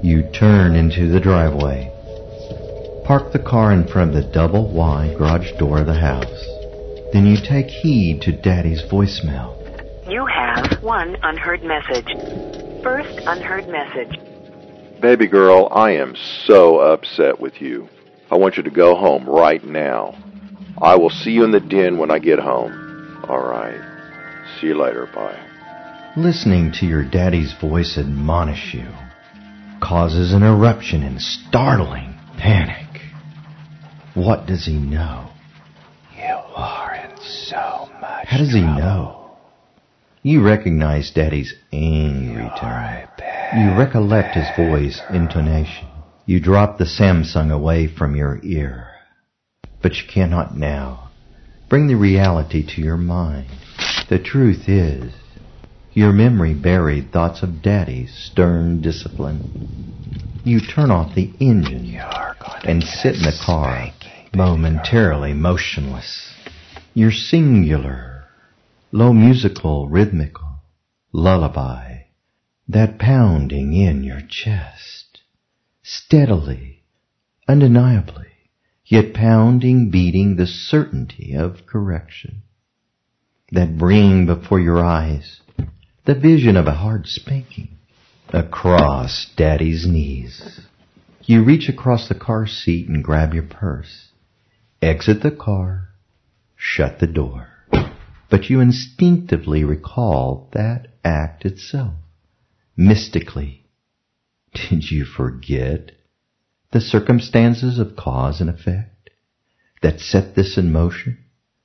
You turn into the driveway. Park the car in front of the double-wide garage door of the house. Then you take heed to Daddy's voicemail. You have one unheard message. First unheard message. Baby girl, I am so upset with you. I want you to go home right now. I will see you in the den when I get home. All right. See you later. Bye. Listening to your daddy's voice admonish you causes an eruption in startling panic. What does he know? You are in so much How does he trouble. know? You recognize Daddy's angry tone. You recollect his voice, intonation. You drop the Samsung away from your ear. But you cannot now bring the reality to your mind. The truth is, your memory buried thoughts of Daddy's stern discipline. You turn off the engine and sit in the car, momentarily motionless. Your singular, low musical, rhythmical lullaby, that pounding in your chest, steadily, undeniably, yet pounding, beating the certainty of correction, that bring before your eyes the vision of a hard spanking across Daddy's knees. You reach across the car seat and grab your purse, exit the car, shut the door. But you instinctively recall that act itself. Mystically, did you forget the circumstances of cause and effect that set this in motion?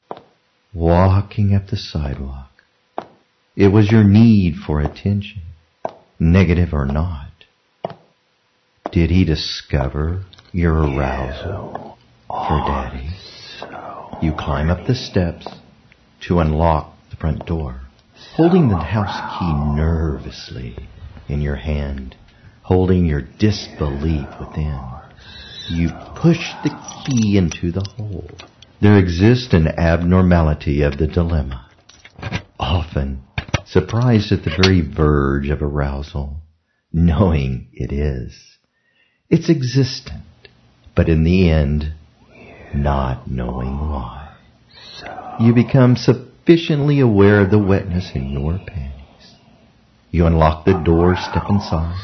Walking up the sidewalk, it was your need for attention, negative or not. Did he discover your arousal for Daddy? You climb up the steps to unlock the front door, holding the house key nervously in your hand, holding your disbelief within. You push the key into the hole. There exists an abnormality of the dilemma. Often, surprised at the very verge of arousal, knowing it is. It's existent, but in the end, not knowing why. You become sufficiently aware of the wetness in your panties. You unlock the door, step inside,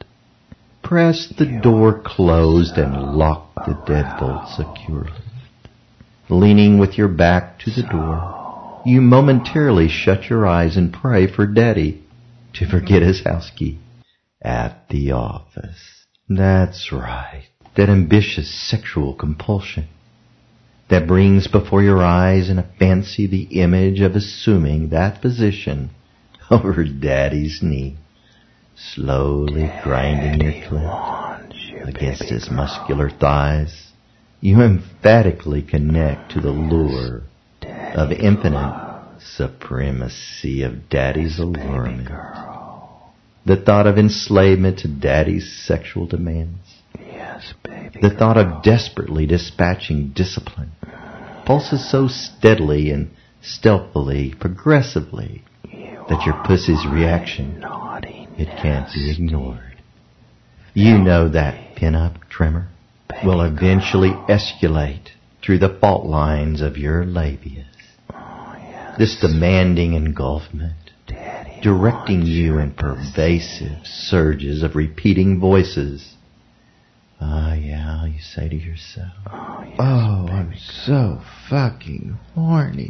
press the door closed, and lock the deadbolt securely. Leaning with your back to the door, you momentarily shut your eyes and pray for Daddy to forget his house key at the office. That's right, that ambitious sexual compulsion that brings before your eyes in a fancy the image of assuming that position over Daddy's knee, slowly grinding your clit against his muscular thighs. You emphatically connect to the lure of infinite supremacy of Daddy's allurement. The thought of enslavement to Daddy's sexual demands. The thought of desperately dispatching discipline pulses so steadily and stealthily, progressively, that your pussy's reaction, it can't be ignored. You know that pin-up tremor will eventually escalate through the fault lines of your labias. This demanding engulfment, directing you in pervasive surges of repeating voices. Ah, yeah, you say to yourself, oh, I'm so fucking horny.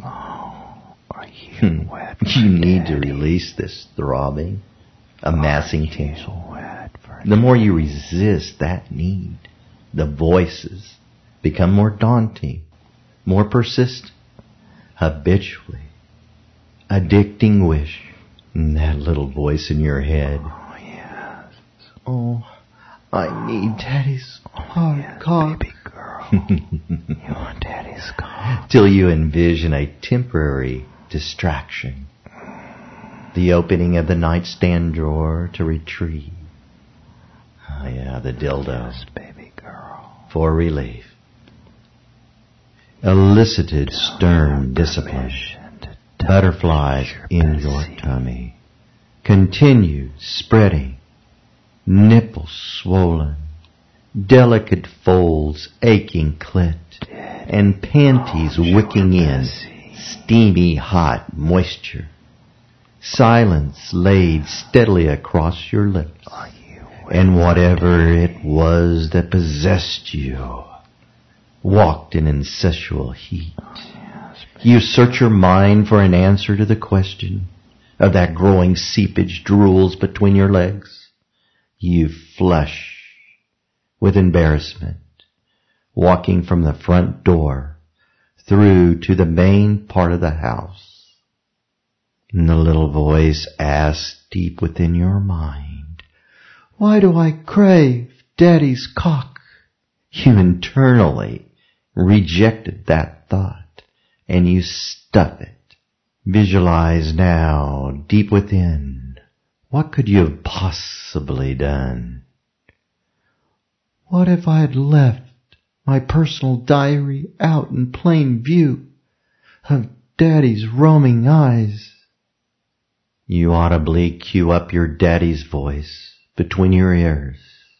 You need to release this throbbing, amassing tension. The more you resist that need, the voices become more daunting, more persistent, habitually, addicting wish. That little voice in your head. Oh, I need Daddy's hard cock. Baby girl, you want Daddy's cock. Till you envision a temporary distraction. The opening of the nightstand drawer to retrieve. Oh yeah, the dildo. Yes, baby girl. For relief. Elicited stern discipline. Butterflies in your tummy. Continue spreading nipples swollen, delicate folds aching clit, and panties wicking in steamy hot moisture. Silence laid steadily across your lips, and whatever it was that possessed you walked in incestual heat. You search your mind for an answer to the question of that growing seepage drools between your legs. You flush with embarrassment, walking from the front door through to the main part of the house. And the little voice asks deep within your mind, "Why do I crave Daddy's cock?" You internally rejected that thought, and you stuff it. Visualize now, deep within, what could you have possibly done? What if I had left my personal diary out in plain view of Daddy's roaming eyes? You audibly cue up your daddy's voice between your ears.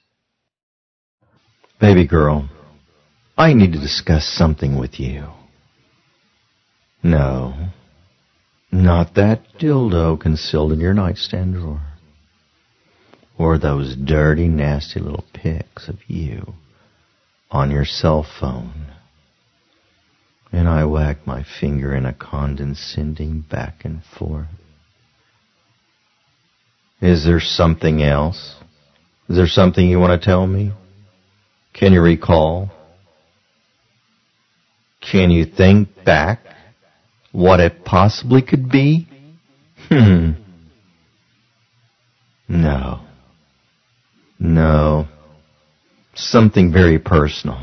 "Baby girl, I need to discuss something with you." "No, not that dildo concealed in your nightstand drawer, or those dirty, nasty little pics of you on your cell phone." And I whack my finger in a condescending back and forth. "Is there something else? Is there something you want to tell me? Can you recall? Can you think back what it possibly could be?" No. Something very personal.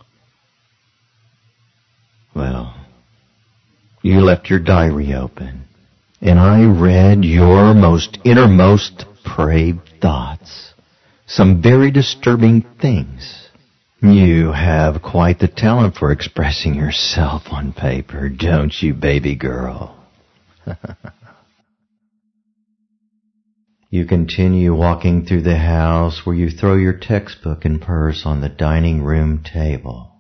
Well, you left your diary open, and I read your innermost depraved thoughts, some very disturbing things. You have quite the talent for expressing yourself on paper, don't you, baby girl? You continue walking through the house, where you throw your textbook and purse on the dining room table.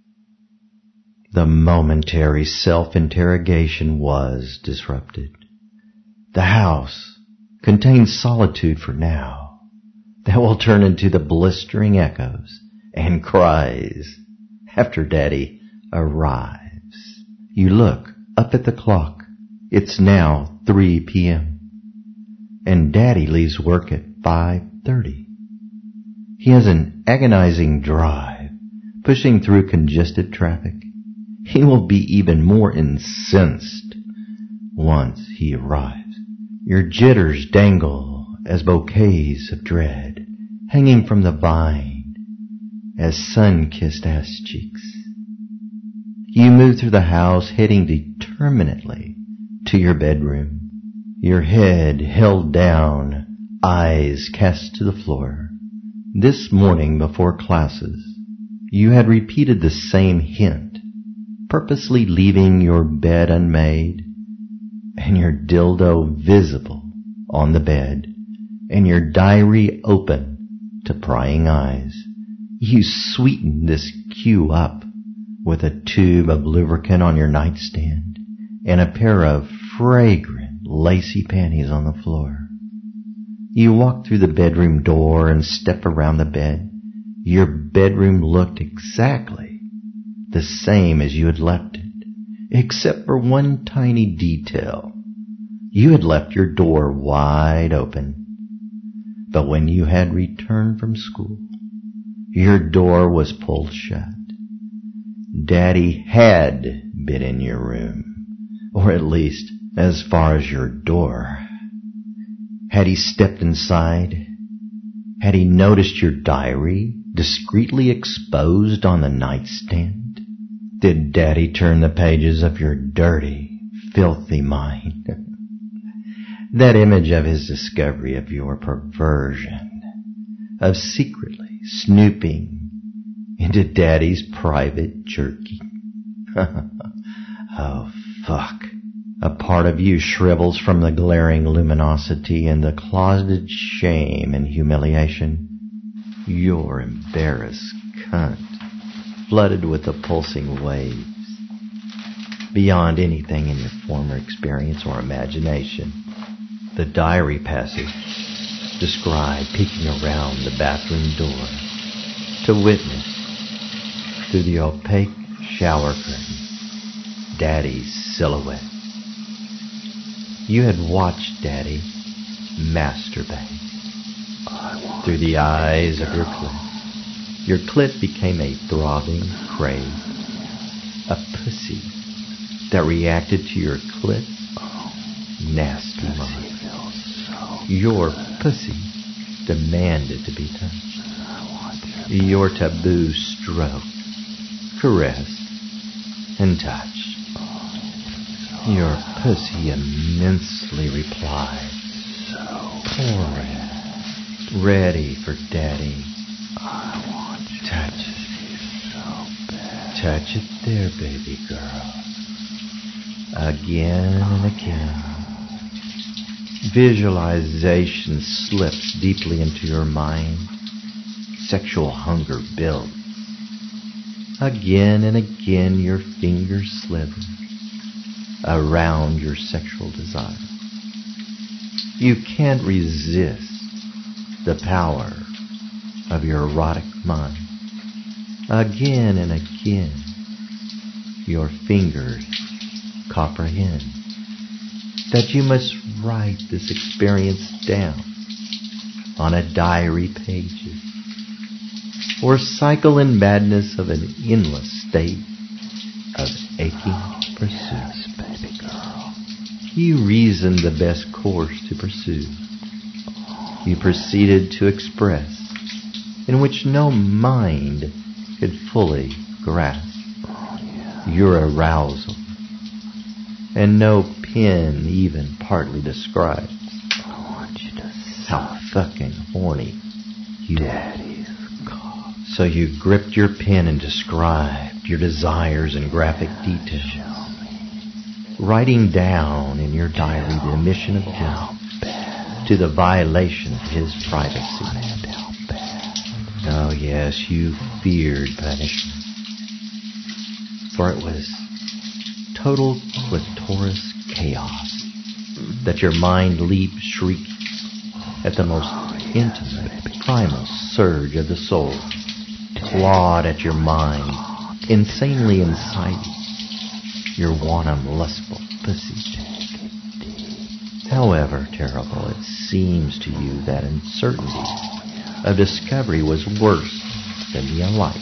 The momentary self-interrogation was disrupted. The house contains solitude for now that will turn into the blistering echoes and cries after Daddy arrives. You look up at the clock. It's now 3 p.m. and Daddy leaves work at 5:30. He has an agonizing drive, pushing through congested traffic. He will be even more incensed once he arrives. Your jitters dangle as bouquets of dread, hanging from the vine as sun-kissed ass cheeks. You move through the house, heading determinedly to your bedroom, your head held down, eyes cast to the floor. This morning before classes, you had repeated the same hint, purposely leaving your bed unmade and your dildo visible on the bed and your diary open to prying eyes. You sweeten this cue up with a tube of lubricant on your nightstand and a pair of fragrant, lacy panties on the floor. You walk through the bedroom door and step around the bed. Your bedroom looked exactly the same as you had left it, except for one tiny detail. You had left your door wide open, but when you had returned from school, your door was pulled shut. Daddy had been in your room, or at least as far as your door. Had he stepped inside? Had he noticed your diary discreetly exposed on the nightstand? Did Daddy turn the pages of your dirty, filthy mind? That image of his discovery of your perversion, of secretly snooping into Daddy's private jerky. Oh, fuck. A part of you shrivels from the glaring luminosity and the closeted shame and humiliation. You're embarrassed cunt, flooded with the pulsing waves. Beyond anything in your former experience or imagination. The diary passage described peeking around the bathroom door to witness through the opaque shower curtain Daddy's silhouette. You had watched Daddy masturbate through the eyes of your clit. Your clit became a throbbing crave, a pussy that reacted to your clit's nasty mind. Your pussy demanded to be touched. Your taboo stroked, caressed, and touched. Your pussy immensely replied, pouring, ready for Daddy. Touch it. Touch it there, baby girl. Again and again. Visualization slips deeply into your mind. Sexual hunger builds. Again and again your fingers slither around your sexual desire. You can't resist the power of your erotic mind. Again and again your fingers comprehend that you must write this experience down on a diary pages, or cycle in madness of an endless state of aching pursuit. Baby girl. You reasoned the best course to pursue. You proceeded to express, in which no mind could fully grasp your arousal, and no pen even partly describes how fucking horny you are. So you gripped your pen and described your desires in graphic detail, writing down in your diary the admission of guilt to the violation of his privacy. Oh yes, you feared punishment, for it was total clitoris chaos that your mind leaped shrieking at the most intimate, primal surge of the soul, clawed at your mind, insanely inciting your wanton, lustful pussy. However terrible it seems to you, that uncertainty of discovery was worse than the enlightenment.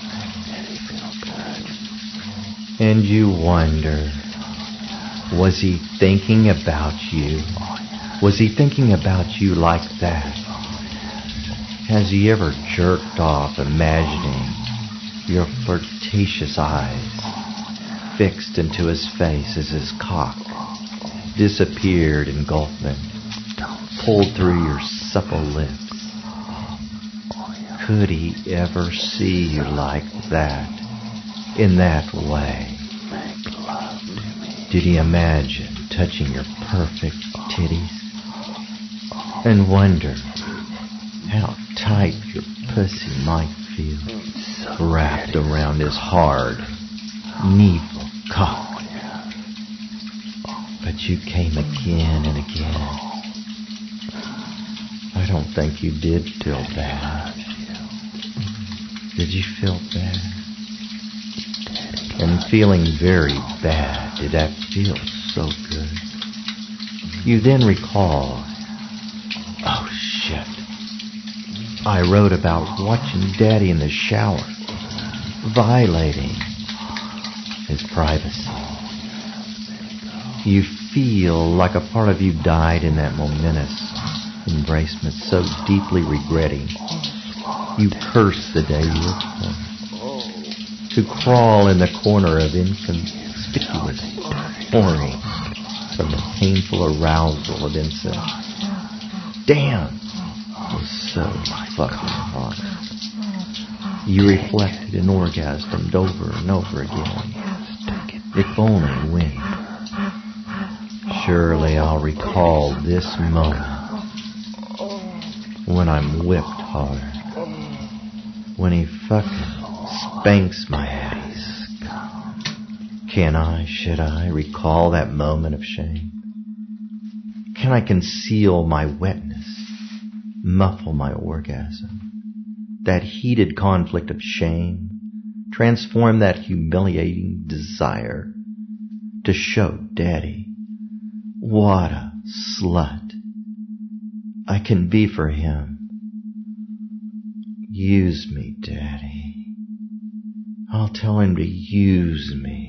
And you wonder, was he thinking about you? Was he thinking about you like that? Has he ever jerked off imagining your flirtatious eyes fixed into his face as his cock disappeared engulfment, pulled through your supple lips? Could he ever see you like that, in that way? Did he imagine touching your perfect titties and wonder how tight your pussy might feel wrapped around his hard, needful cock? But you came again and again. I don't think you did feel bad. Did you feel bad? And feeling very bad, did that feel so good? You then recall, oh shit, I wrote about watching Daddy in the shower, violating his privacy. You feel like a part of you died in that momentous embracement, so deeply regretting. You curse the day you were born. To crawl in the corner of inconspicuous horny from the painful arousal of incest. Damn, it was so fucking hot. You reflected and orgasmed over and over again. If only when surely I'll recall this moment when I'm whipped hard, when he fucking spanks my ass. Should I recall that moment of shame? Can I conceal my wetness, muffle my orgasm? That heated conflict of shame, transform that humiliating desire to show Daddy what a slut I can be for him. Use me, Daddy. I'll tell him to use me.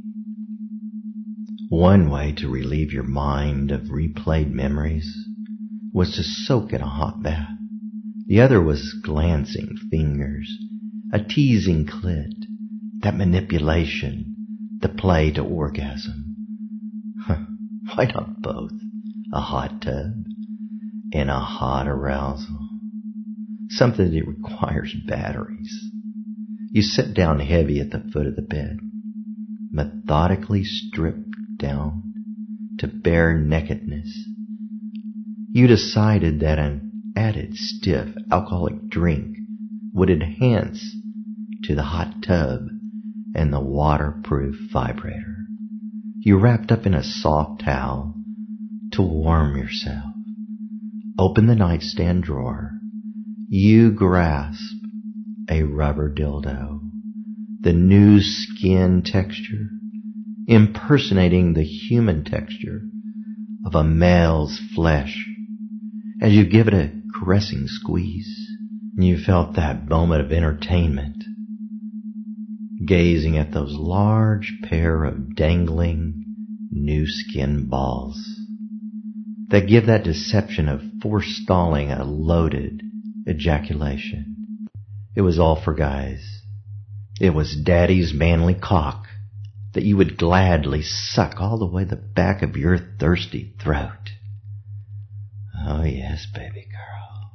One way to relieve your mind of replayed memories was to soak in a hot bath. The other was glancing fingers, a teasing clit, that manipulation, the play to orgasm. Why not both? A hot tub and a hot arousal. Something that requires batteries. You sit down heavy at the foot of the bed, methodically stripped down to bare nakedness. You decided that an added stiff alcoholic drink would enhance to the hot tub and the waterproof vibrator. You wrapped up in a soft towel to warm yourself. Open the nightstand drawer. You grasp a rubber dildo, the new skin texture, impersonating the human texture of a male's flesh. As you give it a caressing squeeze, you felt that moment of entertainment, gazing at those large pair of dangling new skin balls that give that deception of forestalling a loaded ejaculation. It was all for guys. It was Daddy's manly cock that you would gladly suck all the way the back of your thirsty throat. Oh yes, baby girl.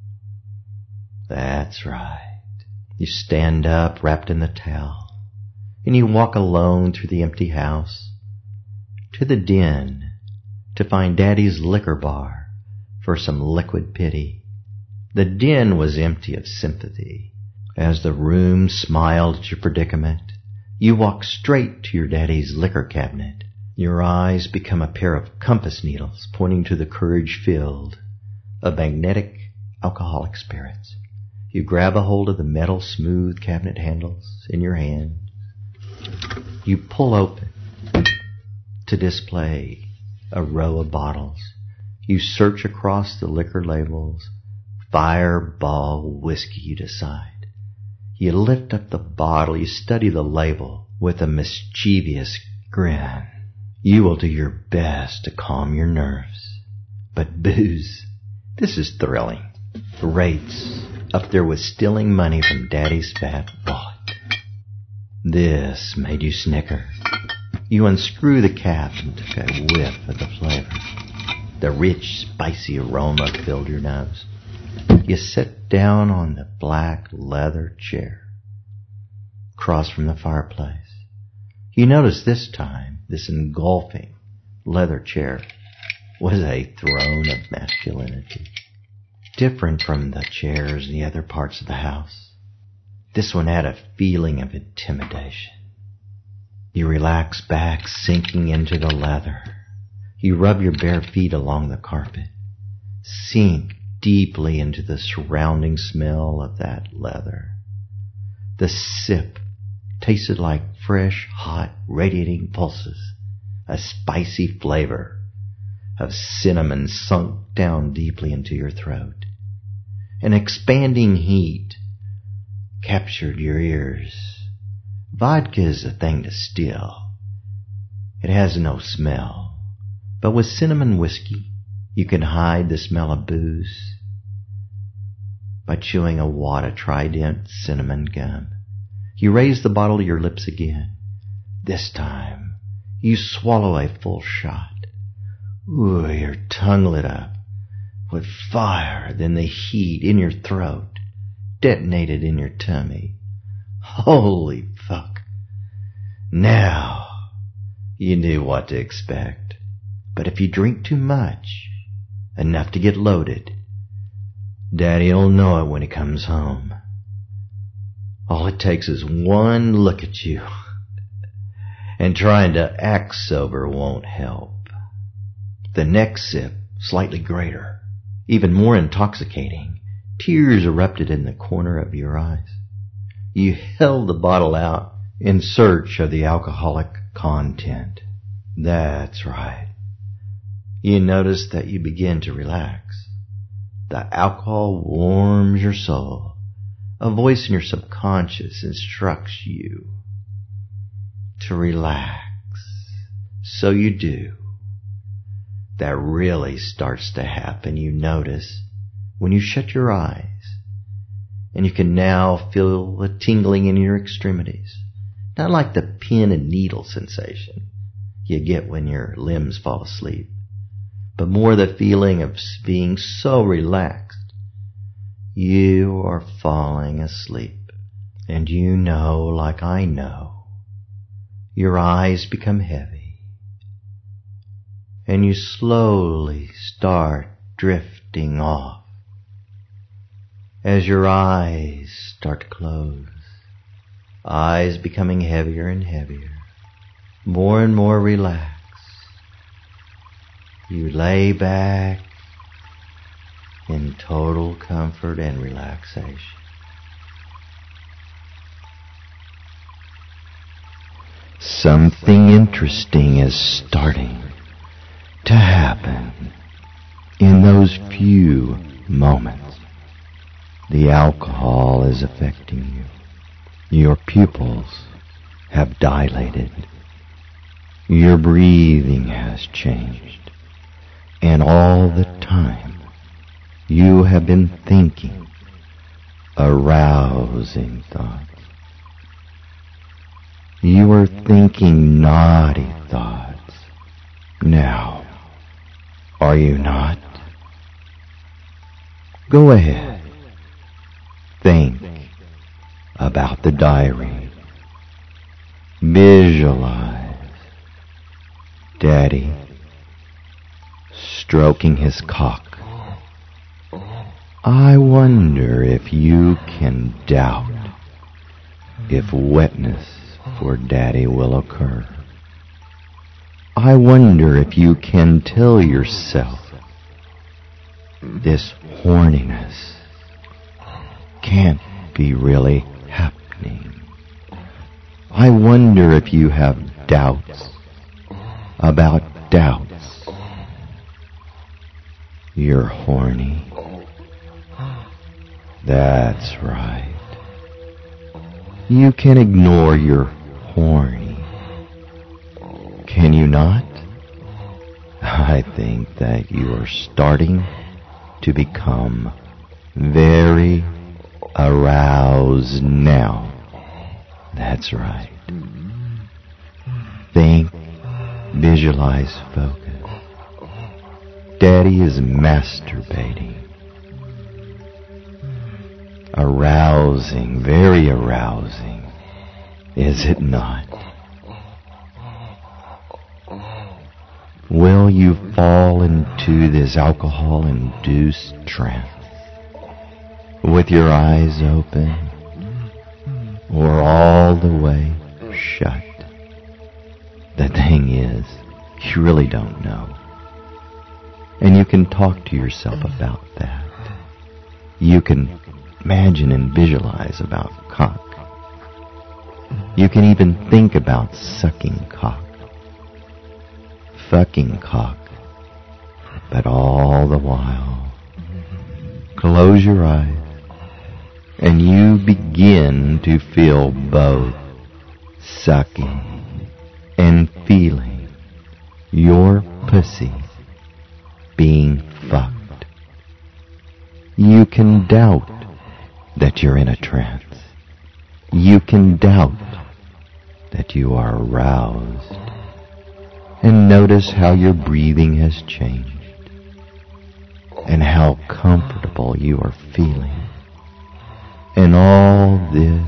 That's right. You stand up wrapped in the towel, and you walk alone through the empty house to the den to find Daddy's liquor bar for some liquid pity. The den was empty of sympathy. As the room smiled at your predicament, you walk straight to your Daddy's liquor cabinet. Your eyes become a pair of compass needles pointing to the courage filled of magnetic alcoholic spirits. You grab a hold of the metal smooth cabinet handles in your hand. You pull open to display a row of bottles. You search across the liquor labels. Fireball whiskey, you decide. You lift up the bottle. You study the label with a mischievous grin. You will do your best to calm your nerves. But booze, this is thrilling. Rates up there with stealing money from Daddy's fat wallet. This made you snicker. You unscrew the cap and took a whiff of the flavor. The rich, spicy aroma filled your nose. You sit down on the black leather chair across from the fireplace. You notice this time, this engulfing leather chair was a throne of masculinity. Different from the chairs in the other parts of the house. This one had a feeling of intimidation. You relax back, sinking into the leather. You rub your bare feet along the carpet. Sink deeply into the surrounding smell of that leather. The sip tasted like fresh, hot, radiating pulses, a spicy flavor of cinnamon sunk down deeply into your throat. An expanding heat captured your ears. Vodka is a thing to steal. It has no smell, but with cinnamon whiskey, you can hide the smell of booze by chewing a wad of Trident cinnamon gum. You raise the bottle to your lips again. This time, you swallow a full shot. Ooh, your tongue lit up with fire, then the heat in your throat detonated in your tummy. Holy fuck. Now, you knew what to expect. But if you drink too much, enough to get loaded, Daddy'll know it when he comes home. All it takes is one look at you, and trying to act sober won't help. The next sip, slightly greater, even more intoxicating, tears erupted in the corner of your eyes. You held the bottle out in search of the alcoholic content. That's right. You notice that you begin to relax. The alcohol warms your soul. A voice in your subconscious instructs you to relax. So you do. That really starts to happen. You notice when you shut your eyes, and you can now feel the tingling in your extremities. Not like the pin and needle sensation you get when your limbs fall asleep, but more the feeling of being so relaxed. You are falling asleep, and you know, like I know, your eyes become heavy, and you slowly start drifting off as your eyes start to close, eyes becoming heavier and heavier, more and more relaxed. You lay back in total comfort and relaxation. Something interesting is starting to happen in those few moments. The alcohol is affecting you. Your pupils have dilated. Your breathing has changed. And all the time, you have been thinking arousing thoughts. You are thinking naughty thoughts now, are you not? Go ahead. Think about the diary. Visualize Daddy stroking his cock. I wonder if you can doubt if wetness for Daddy will occur. I wonder if you can tell yourself this horniness can't be really happening. I wonder if you have doubts about doubts. You're horny. That's right. You can ignore your horny. Can you not? I think that you are starting to become very aroused now. That's right. Think, visualize, focus. Daddy is masturbating. Arousing, very arousing, is it not? Will you fall into this alcohol-induced trance with your eyes open or all the way shut? The thing is, you really don't know. And you can talk to yourself about that. You can imagine and visualize about cock. You can even think about sucking cock, fucking cock. But all the while, close your eyes and you begin to feel both sucking and feeling your pussy being fucked. You can doubt that you're in a trance. You can doubt that you are aroused. And notice how your breathing has changed and how comfortable you are feeling. And all this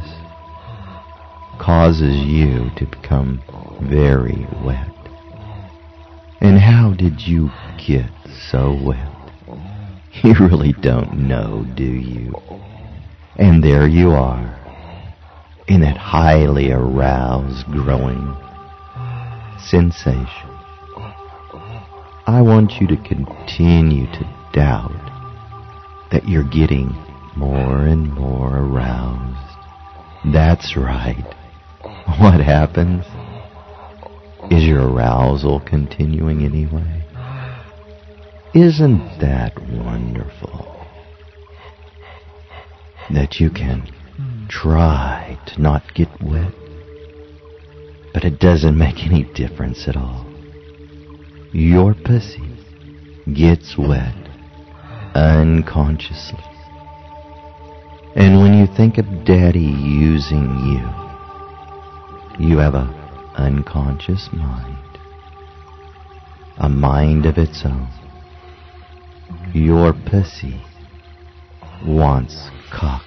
causes you to become very wet. And how did you get so wet? You really don't know, do you? And there you are, in that highly aroused, growing sensation. I want you to continue to doubt that you're getting more and more aroused. That's right. What happens? Is your arousal continuing anyway? Isn't that wonderful? That you can try to not get wet, but it doesn't make any difference at all. Your pussy gets wet unconsciously. And when you think of Daddy using you, you have an unconscious mind, a mind of its own. Your pussy wants cock.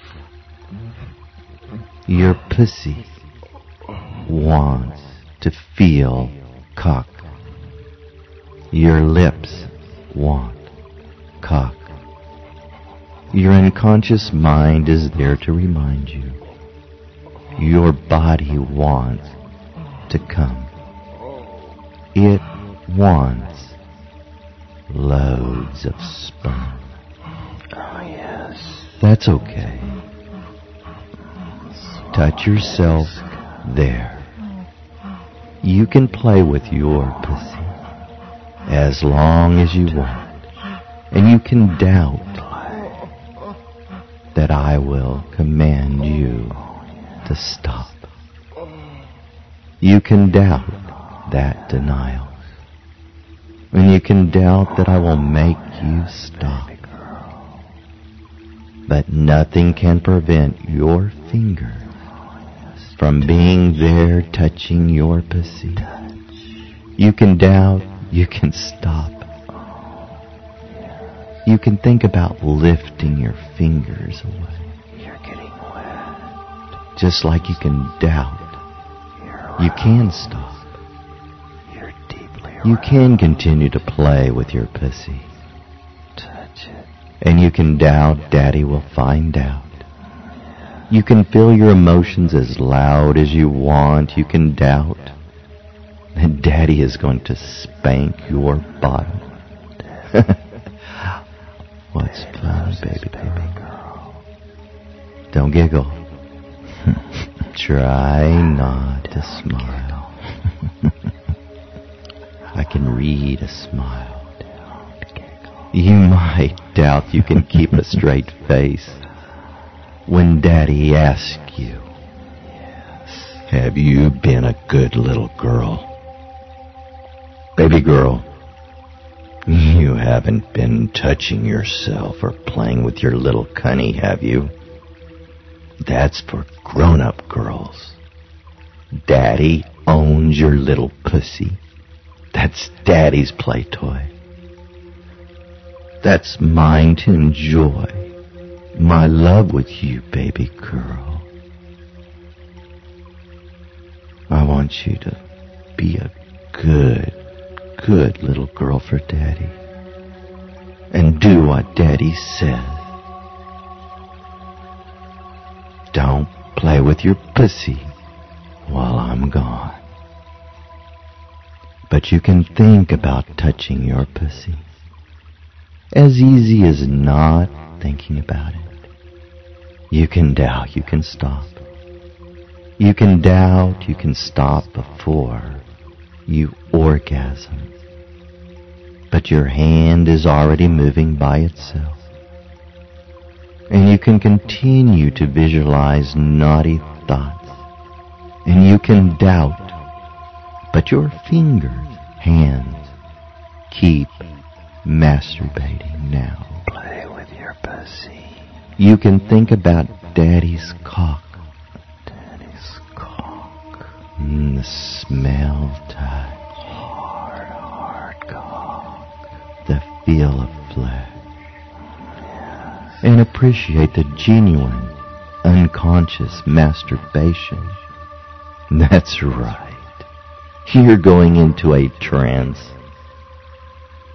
Your pussy wants to feel cock. Your lips want cock. Your unconscious mind is there to remind you. Your body wants to come. It wants loads of sperm. Oh, yes. That's okay. Touch yourself there. You can play with your pussy as long as you want. And you can doubt that I will command you to stop. You can doubt that denial. And you can doubt that I will make you stop. But nothing can prevent your finger from being there touching your pussy. You can doubt, you can stop. You can think about lifting your fingers away. You're getting wet. Just like you can doubt, you can stop. You're deeply You can continue to play with your pussy. touch it. And you can doubt Daddy will find out. You can feel your emotions as loud as you want. You can doubt that Daddy is going to spank your bottom. What's fun, baby girl? Don't giggle. Try not to smile. I can read a smile. You might doubt you can keep a straight face when Daddy asks you, have you been a good little girl? Baby girl, you haven't been touching yourself or playing with your little cunny, have you? That's for grown-up girls. Daddy owns your little pussy. That's Daddy's play toy. That's mine to enjoy. My love with you, baby girl. I want you to be a good little girl for Daddy. And do what Daddy says. Don't play with your pussy while I'm gone. But you can think about touching your pussy. As easy as not thinking about it. You can doubt, you can stop. You can doubt, you can stop before you orgasm. But your hand is already moving by itself. And you can continue to visualize naughty thoughts. And you can doubt, but your fingers, hands, keep masturbating now. Play with your pussy. You can think about Daddy's cock. Daddy's cock. The smell, touch. Hard cock. The feel of flesh. And appreciate the genuine, unconscious masturbation. That's right. You're going into a trance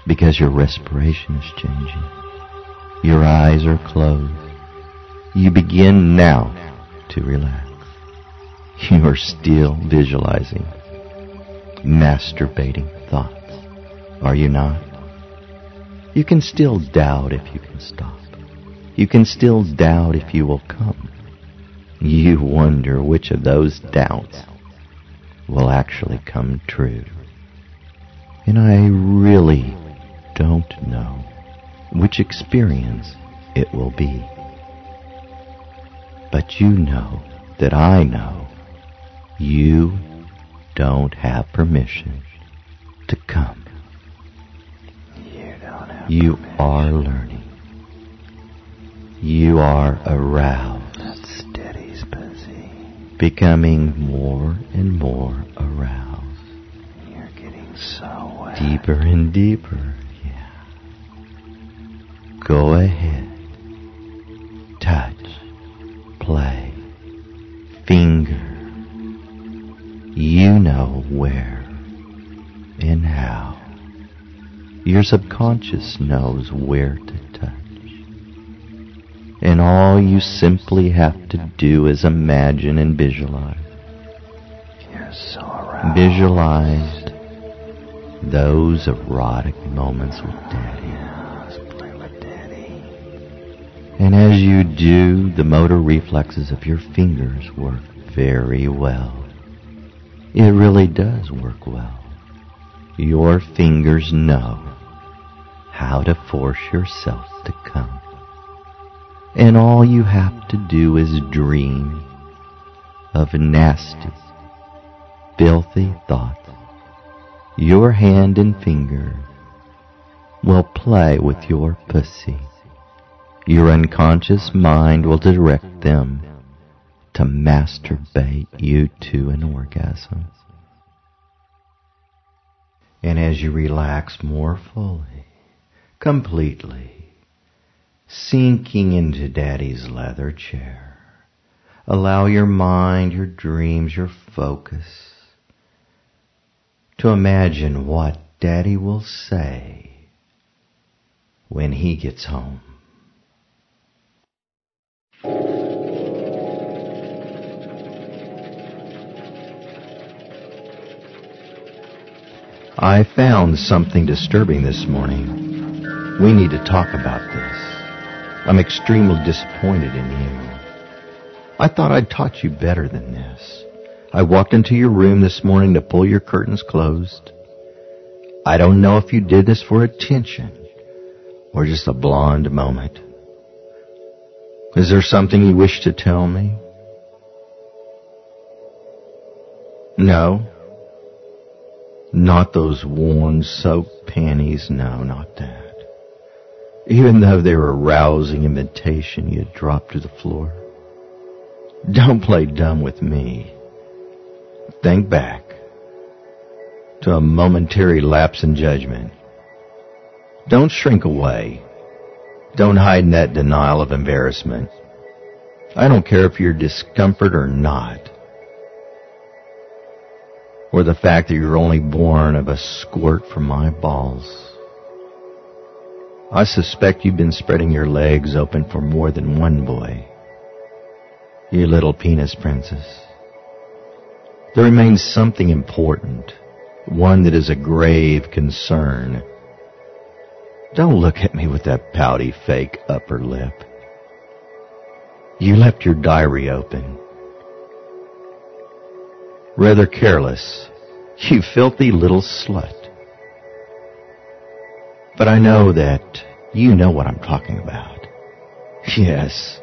because your respiration is changing. Your eyes are closed. You begin now to relax. You are still visualizing, masturbating thoughts, are you not? You can still doubt if you can stop. You can still doubt if you will come. You wonder which of those doubts will actually come true. And I really don't know which experience it will be. But you know that I know you don't have permission to come. You are learning. You are aroused. That steady's busy. Becoming more and more aroused. You're getting so wet. Deeper and deeper. Yeah. Go ahead. Touch. Play. Finger. You know where and how. Your subconscious knows where to touch. And all you simply have to do is imagine and visualize. You're so aroused. Visualize those erotic moments with Daddy. Yeah, let's play with Daddy. And as you do, the motor reflexes of your fingers work very well. It really does work well. Your fingers know how to force yourself to come. And all you have to do is dream of nasty, filthy thoughts. Your hand and finger will play with your pussy. Your unconscious mind will direct them to masturbate you to an orgasm. And as you relax more fully, completely, sinking into Daddy's leather chair, allow your mind, your dreams, your focus to imagine what Daddy will say when he gets home. I found something disturbing this morning. We need to talk about this. I'm extremely disappointed in you. I thought I'd taught you better than this. I walked into your room this morning to pull your curtains closed. I don't know if you did this for attention or just a blonde moment. Is there something you wish to tell me? No? Not those worn, soaked panties. No, not that. Even though they were a rousing imitation, you dropped to the floor. Don't play dumb with me. Think back to a momentary lapse in judgment. Don't shrink away. Don't hide in that denial of embarrassment. I don't care if you're discomfort or not, or the fact that you're only born of a squirt from my balls. I suspect you've been spreading your legs open for more than one boy. You little penis princess. There remains something important, one that is a grave concern. Don't look at me with that pouty fake upper lip. You left your diary open. Rather careless, you filthy little slut. But I know that you know what I'm talking about. Yes.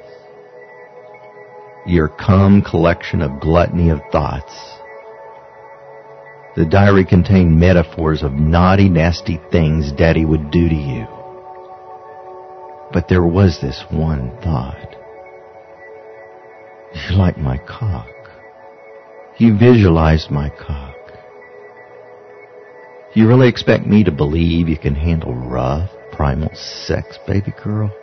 Your calm collection of gluttony of thoughts. The diary contained metaphors of naughty, nasty things Daddy would do to you. But there was this one thought. You like my cock. You visualized my cock. You really expect me to believe you can handle rough, primal sex, baby girl?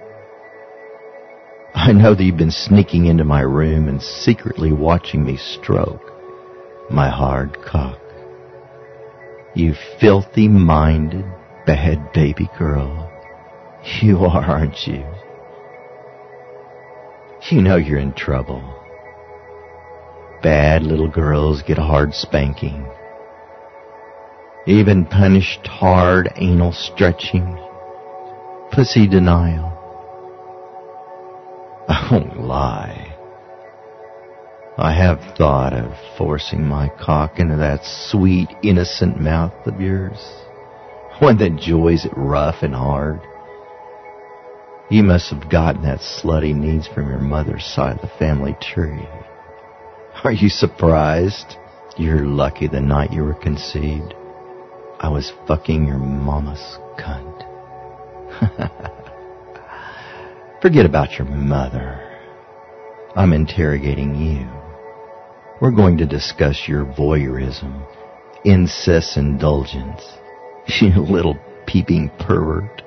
I know that you've been sneaking into my room and secretly watching me stroke my hard cock. You filthy-minded, bad baby girl. You are, aren't you? You know you're in trouble. Bad little girls get a hard spanking. Even punished hard anal stretching. Pussy denial. I won't lie. I have thought of forcing my cock into that sweet, innocent mouth of yours. One that enjoys it rough and hard. You must have gotten that slutty needs from your mother's side of the family tree. Are you surprised? You're lucky the night you were conceived I was fucking your mama's cunt. Forget about your mother. I'm interrogating you. We're going to discuss your voyeurism, incest indulgence, you little peeping pervert.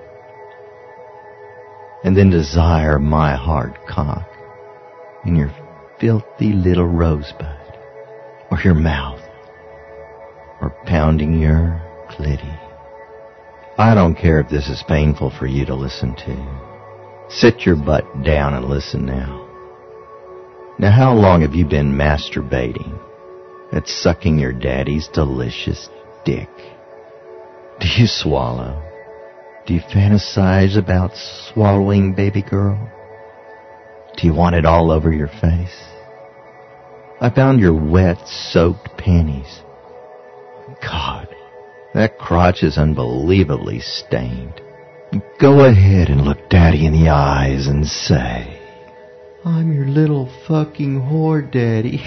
And then desire my hard cock in your filthy little rosebud, or your mouth, or pounding your clitty. I don't care if this is painful for you to listen to. Sit your butt down and listen now. Now, how long have you been masturbating at sucking your daddy's delicious dick? Do you swallow? Do you fantasize about swallowing, baby girl? Do you want it all over your face? I found your wet, soaked panties. God, that crotch is unbelievably stained. Go ahead and look Daddy in the eyes and say, I'm your little fucking whore, Daddy.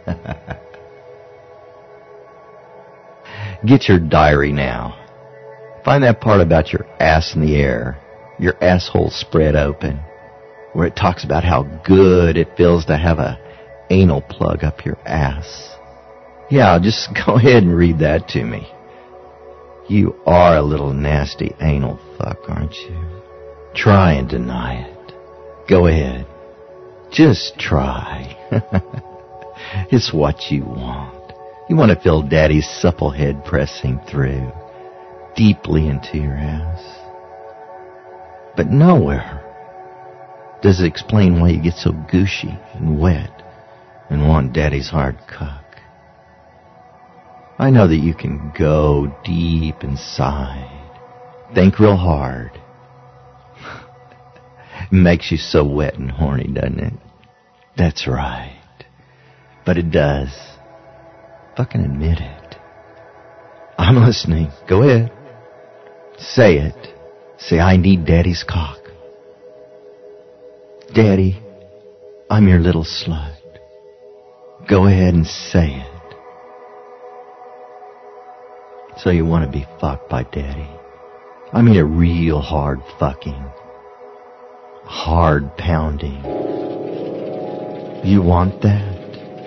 Get your diary now. Find that part about your ass in the air, your asshole spread open, where it talks about how good it feels to have a anal plug up your ass. Yeah, just go ahead and read that to me. You are a little nasty anal fuck, aren't you? Try and deny it. Go ahead. Just try. It's what you want. You want to feel Daddy's supple head pressing through deeply into your ass. But nowhere does it explain why you get so gushy and wet and want Daddy's hard cock. I know that you can go deep inside. Think real hard. It makes you so wet and horny, doesn't it? That's right. But it does. Fucking admit it. I'm listening. Go ahead. Say it. Say, I need Daddy's cock. Daddy, I'm your little slut. Go ahead and say it. So you want to be fucked by Daddy. I mean a real hard fucking. Hard pounding. You want that?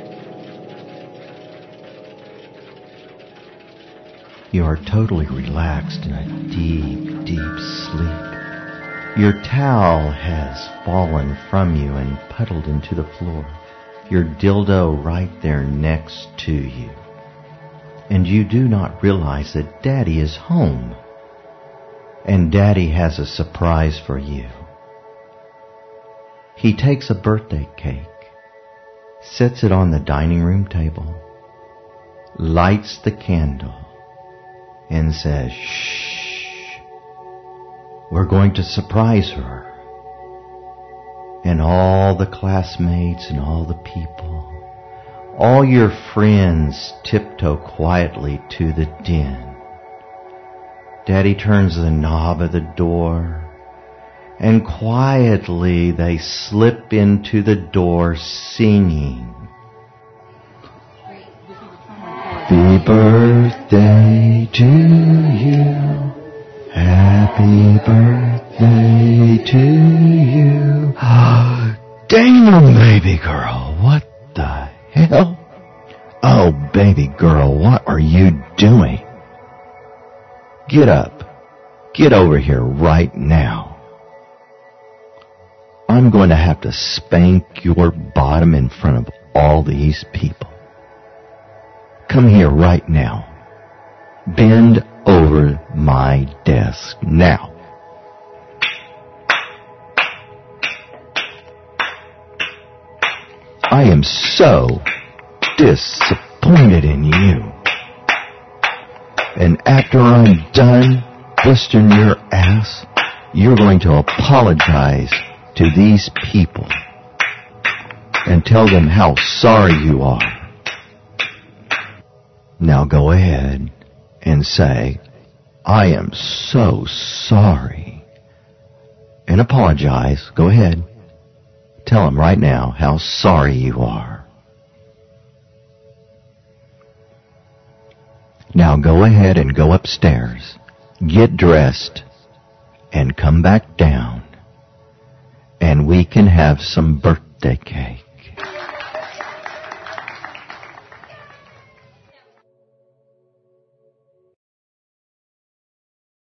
You are totally relaxed in a deep, deep sleep. Your towel has fallen from you and puddled into the floor. Your dildo right there next to you. And you do not realize that Daddy is home. And Daddy has a surprise for you. He takes a birthday cake, sets it on the dining room table, lights the candle, and says, shh, we're going to surprise her. And all the classmates and all the people, all your friends tiptoe quietly to the den. Daddy turns the knob of the door, and quietly they slip into the door singing, Happy birthday to you. Happy birthday to you. Damn, baby girl, what the hell? Oh, baby girl, what are you doing? Get up. Get over here right now. I'm going to have to spank your bottom in front of all these people. Come here right now. Bend over my desk now. I am so disappointed in you. And after I'm done blistering your ass, you're going to apologize to these people and tell them how sorry you are. Now go ahead and say, I am so sorry. And apologize. Go ahead. Tell them right now how sorry you are. Now go ahead and go upstairs, get dressed, and come back down, and we can have some birthday cake.